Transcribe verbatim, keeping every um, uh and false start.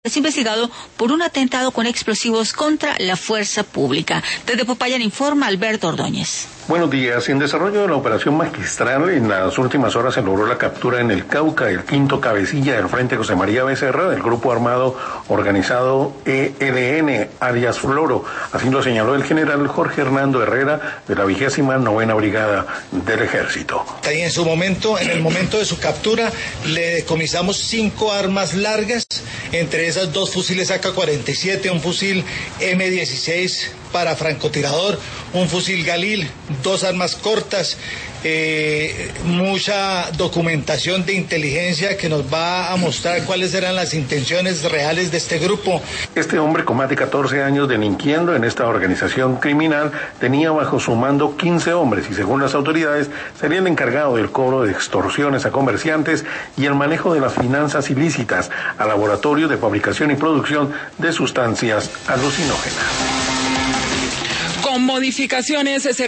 Es investigado por un atentado con explosivos contra la fuerza pública. Desde Popayán informa Alberto Ordóñez. Buenos días. En desarrollo de la operación magistral, en las últimas horas se logró la captura en el Cauca del quinto cabecilla del Frente José María Becerra del grupo armado organizado E L N, alias Floro. Así lo señaló el general Jorge Hernando Herrera de la vigésima novena Brigada del Ejército. Ahí en su momento, en el momento de su captura, le decomisamos cinco armas largas, entre esas dos fusiles A K cuarenta y siete, un fusil M dieciséis para francotirador, un fusil Galil, dos armas cortas, eh, mucha documentación de inteligencia que nos va a mostrar cuáles eran las intenciones reales de este grupo. Este hombre con más de catorce años delinquiendo en esta organización criminal tenía bajo su mando quince hombres y según las autoridades sería el encargado del cobro de extorsiones a comerciantes y el manejo de las finanzas ilícitas a laboratorios de fabricación y producción de sustancias alucinógenas. Con modificaciones